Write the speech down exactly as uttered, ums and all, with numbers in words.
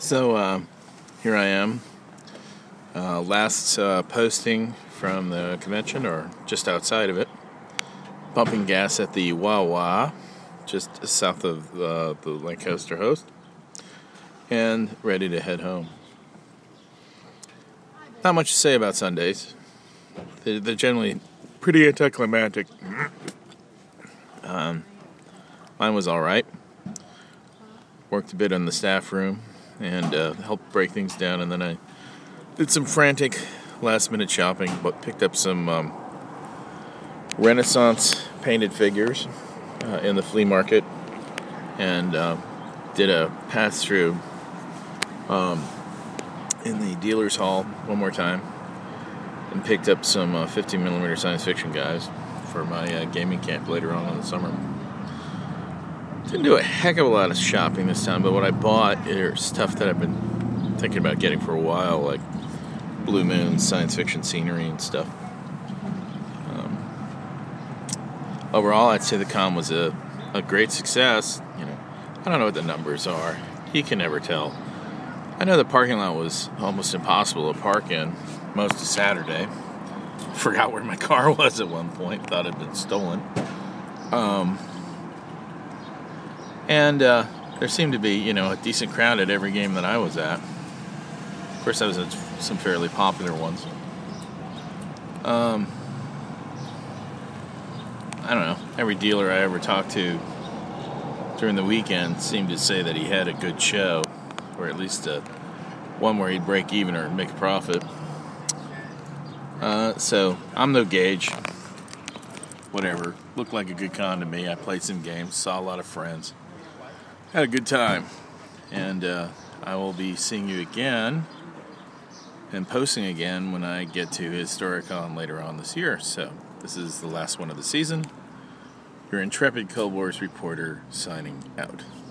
So uh, here I am, uh, last uh, posting from the convention, or just outside of it, pumping gas at the Wawa, just south of uh, the Lancaster Host, and ready to head home. Not much to say about Sundays. They're, they're generally pretty anticlimactic. Um, mine was all right. Worked a bit in the staff room and uh, helped break things down, and then I did some frantic last-minute shopping, but picked up some um, Renaissance painted figures uh, in the flea market, and uh, did a pass-through um, in the dealer's hall one more time, and picked up some uh, fifteen millimeter science fiction guys for my uh, gaming camp later on in the summer. Didn't do a heck of a lot of shopping this time, but what I bought is stuff that I've been thinking about getting for a while, like Blue Moon, science fiction scenery and stuff. Um, overall, I'd say the con was a, a great success. You know, I don't know what the numbers are. You can never tell. I know the parking lot was almost impossible to park in most of Saturday. Forgot where my car was at one point. Thought it had been stolen. Um... And uh, there seemed to be, you know, a decent crowd at every game that I was at. Of course, I was at some fairly popular ones. Um, I don't know. Every dealer I ever talked to during the weekend seemed to say that he had a good show, or at least a, one where he'd break even or make a profit. Uh, so I'm no gauge. Whatever. Looked like a good con to me. I played some games, saw a lot of friends. Had a good time, and uh, I will be seeing you again and posting again when I get to Historicon later on this year. So this is the last one of the season. Your intrepid Cold Wars reporter signing out.